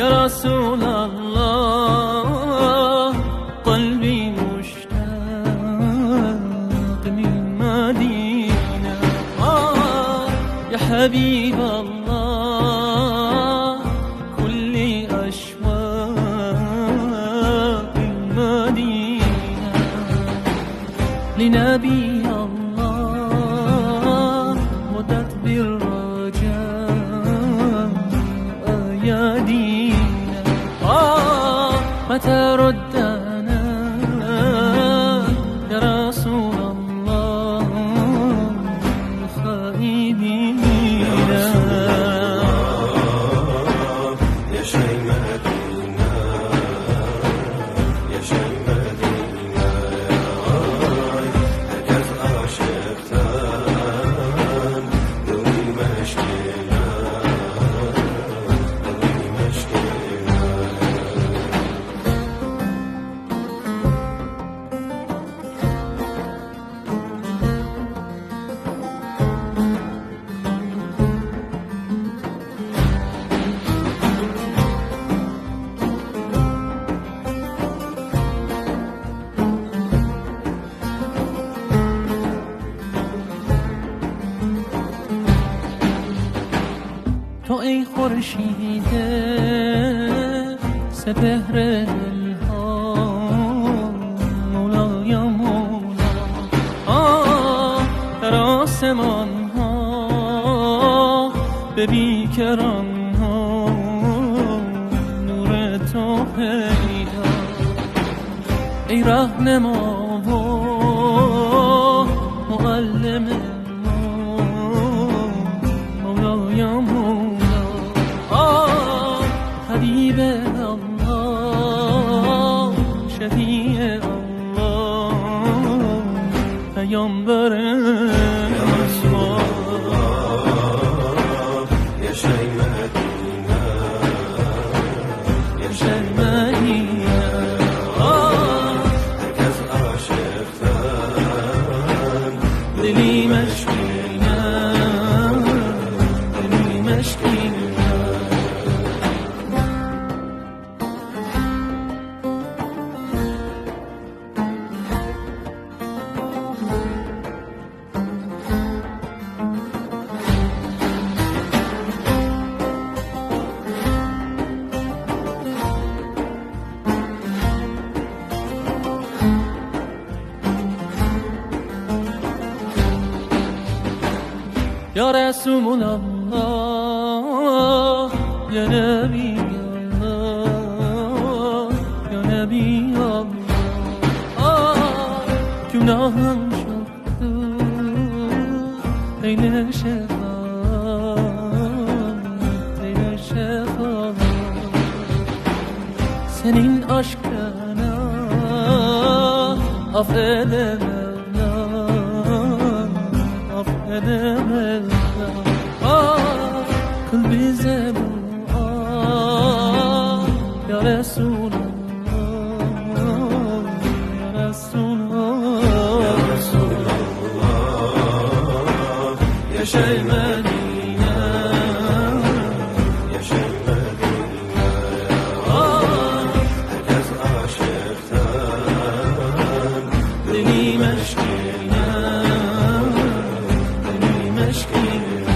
يا رسول الله قلبي مشتاق للمدينة يا حبيب الله كل أشواق المدينة لنبي الله مدت بالرجاء أيادينا متى ردنا يا رسول الله خائبين يا شي مدينة يا شي مدينة هركز عاشقتان دوي مشكلة دوي مشكلة تو ای خورشید سپهر دلها مولا یا مولا در آسمان ها به بیکران ها نور تو پیدا ای رهنما و معلم مولا یا مولا حبیب الله شفیع الله پیامبر يا رسول الله يا شي مدينة يا شي مدینه هركز عاشقتان دلی مشکینه دلی مشکینه يا رسول الله يا نبي الله يا نبي الله گناهم شد این شفا senin aşkına affedemem affedemem kıl bize dua ya Resulallah ya Resulallah يا رسول الله يا شي مدينة يا شي مدينة هركز عاشقتان دلی مشکینه دلی مشکینه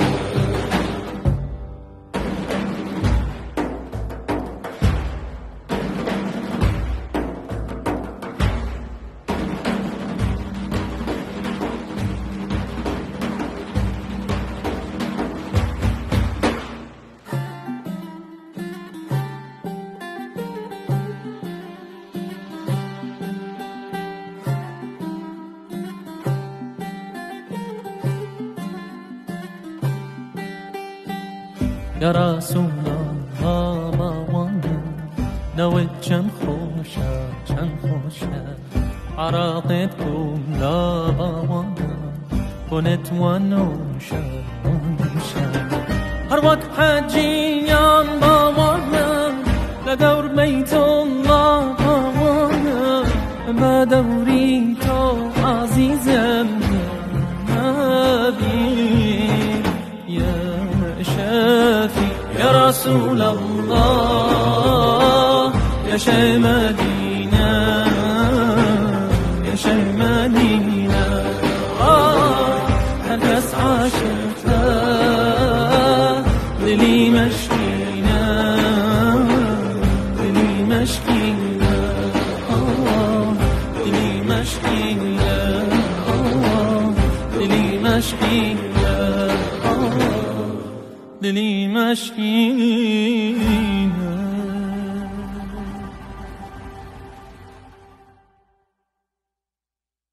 يا رسول الله باوانا نوت چند خوشه عراقت کن لا باوانا کنت ونوشه هر وقت حجیان باوانا لدور بیت الله باوانا ما دوری تو عزیزم نبی یا شفی یا رسول الله الله يشي مدينة يشي مدينة هركس عاشقته دلي مشكينة دلي مشكينة دلي مشكينة دلي مشكينة دلي مشكينة